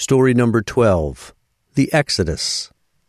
Story number 12, the Exodus.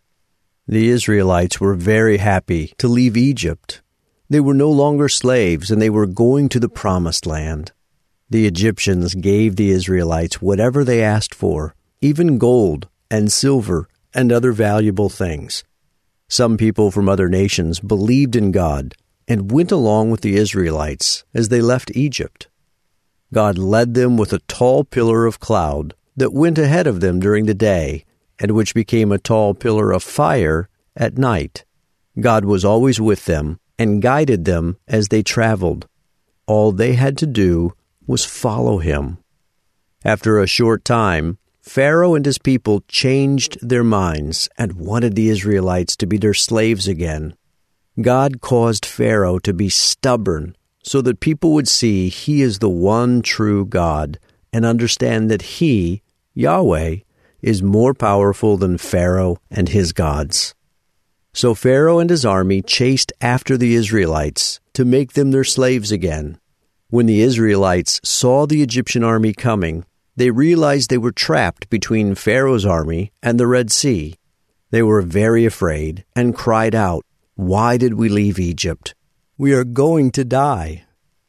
The Israelites were very happy to leave Egypt. They were no longer slaves, and they were going to the Promised Land. The Egyptians gave the Israelites whatever they asked for, even gold and silver and other valuable things. Some people from other nations believed in God and went along with the Israelites as they left Egypt. God led them with a tall pillar of cloud that went ahead of them during the day, and which became a tall pillar of fire at night. God was always with them and guided them as they traveled. All they had to do was follow him. After a short time, Pharaoh and his people changed their minds and wanted the Israelites to be their slaves again. God caused Pharaoh to be stubborn so that people would see he is the one true God and understand that he, Yahweh, is more powerful than Pharaoh and his gods. So Pharaoh and his army chased after the Israelites to make them their slaves again. When the Israelites saw the Egyptian army coming, they realized they were trapped between Pharaoh's army and the Red Sea. They were very afraid and cried out, "Why did we leave Egypt? We are going to die."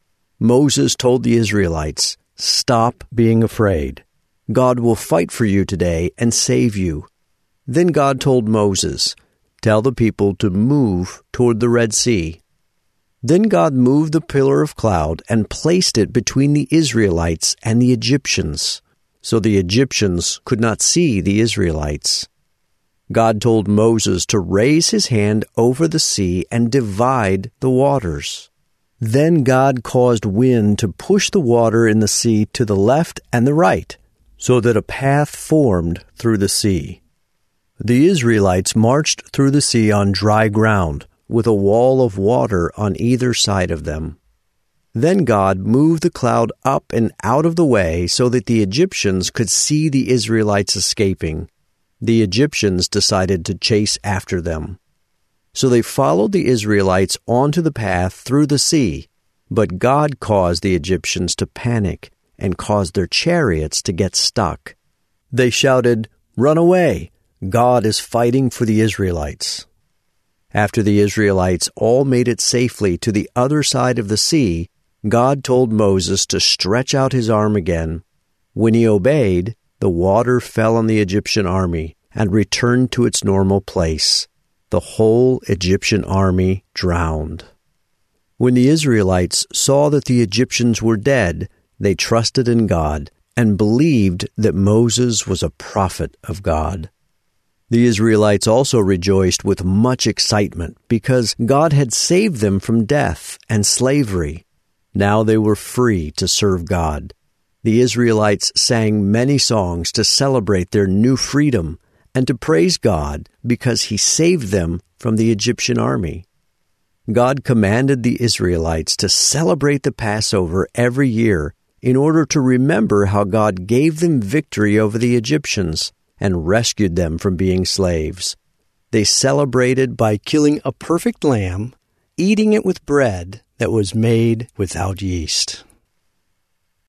Moses told the Israelites, "Stop being afraid. God will fight for you today and save you." Then God told Moses, "Tell the people to move toward the Red Sea." Then God moved the pillar of cloud and placed it between the Israelites and the Egyptians, so the Egyptians could not see the Israelites. God told Moses to raise his hand over the sea and divide the waters. Then God caused wind to push the water in the sea to the left and the right, so that a path formed through the sea. The Israelites marched through the sea on dry ground, with a wall of water on either side of them. Then God moved the cloud up and out of the way so that the Egyptians could see the Israelites escaping. The Egyptians decided to chase after them. So they followed the Israelites onto the path through the sea, but God caused the Egyptians to panic and caused their chariots to get stuck. They shouted, "Run away! God is fighting for the Israelites." After the Israelites all made it safely to the other side of the sea, God told Moses to stretch out his arm again. When he obeyed, the water fell on the Egyptian army and returned to its normal place. The whole Egyptian army drowned. When the Israelites saw that the Egyptians were dead, they trusted in God and believed that Moses was a prophet of God. The Israelites also rejoiced with much excitement because God had saved them from death and slavery. Now they were free to serve God. The Israelites sang many songs to celebrate their new freedom and to praise God because he saved them from the Egyptian army. God commanded the Israelites to celebrate the Passover every year in order to remember how God gave them victory over the Egyptians and rescued them from being slaves. They celebrated by killing a perfect lamb, eating it with bread that was made without yeast.